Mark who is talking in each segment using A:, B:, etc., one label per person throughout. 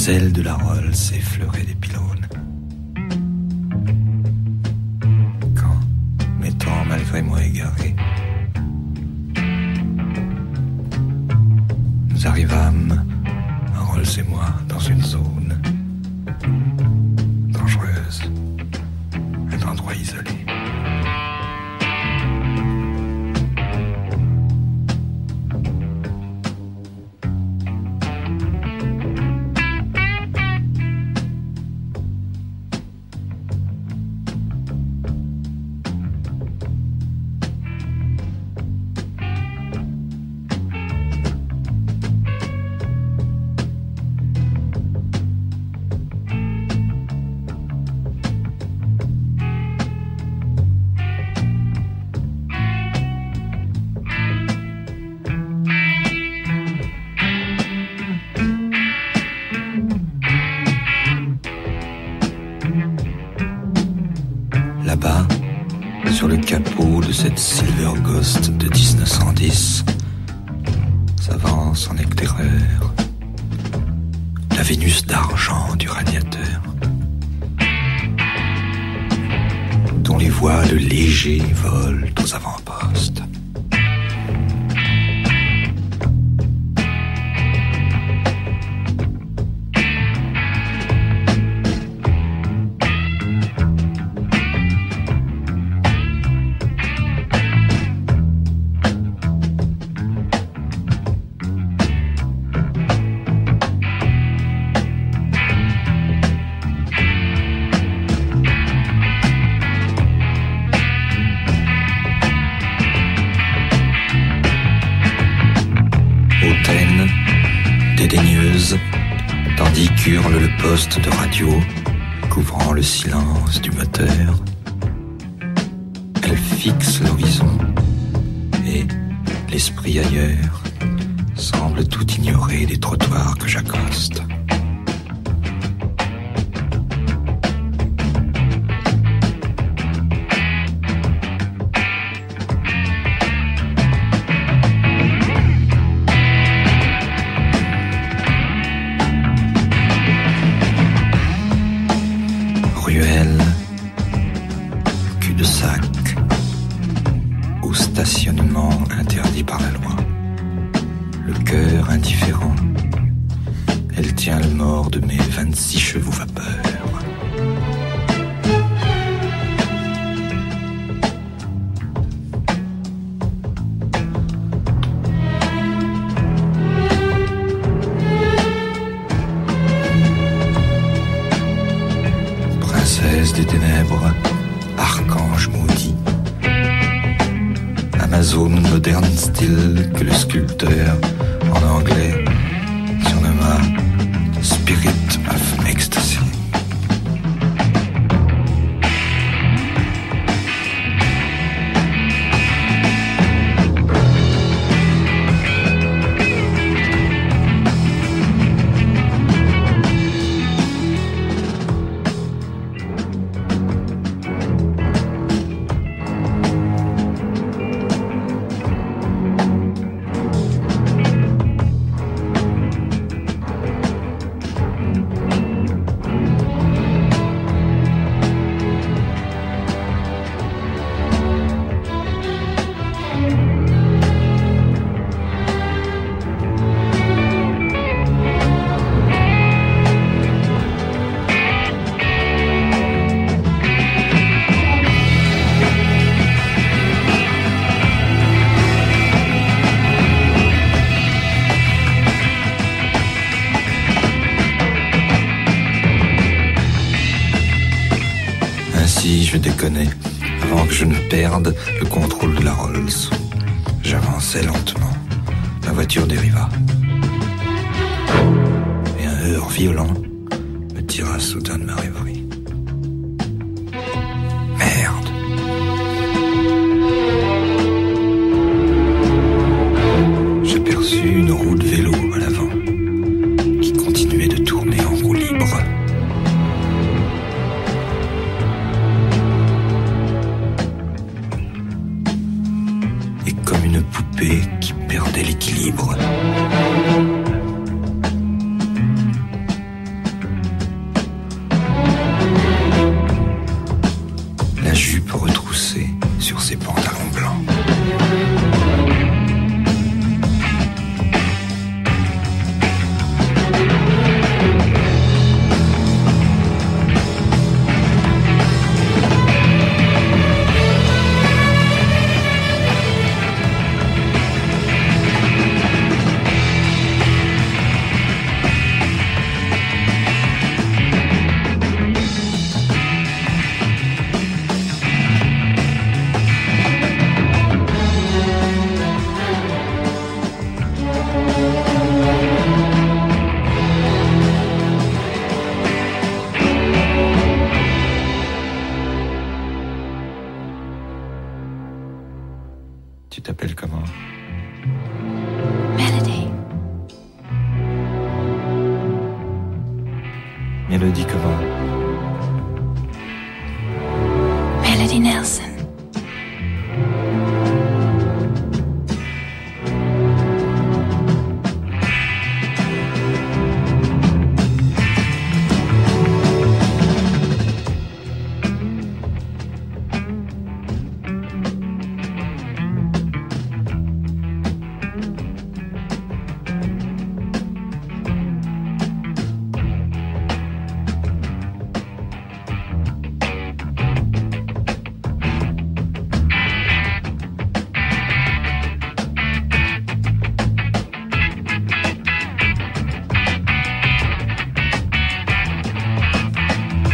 A: Les ailes de la Rolls effleuraient des pylônes. Quand, m'étant malgré moi égaré, nous arrivâmes, Rolls et moi, dans une zone dangereuse, un endroit isolé. Là-bas, sur le capot de cette Silver Ghost de 1910, s'avance en éclaireur la Vénus d'argent du radiateur, dont les voiles légers volent aux avant-postes. Dédaigneuse, tandis qu'hurle le poste de radio, couvrant le silence du moteur. Elle fixe l'horizon et, l'esprit ailleurs, semble tout ignorer des trottoirs que j'accoste. Ruelle, cul-de-sac ou stationnement interdit par la loi. Le cœur indifférent, elle tient le mort de mes 26 chevaux vapeur. Princesse des ténèbres, archange maudit, Amazone moderne style que le sculpteur, en anglais, surnomma Spirit of Ecstasy. Ainsi, je déconnais, avant que je ne perde le contrôle de la Rolls. J'avançais lentement. Ma voiture dériva. Et un heurt violent me tira soudain de ma rêverie. Merde! J'aperçus une roue de vélo à l'avant, qui continuait de tourner en roue libre. Comme une poupée qui perdait l'équilibre.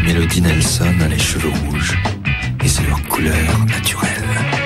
A: Mélodie Nelson a les cheveux rouges, et c'est leur couleur naturelle.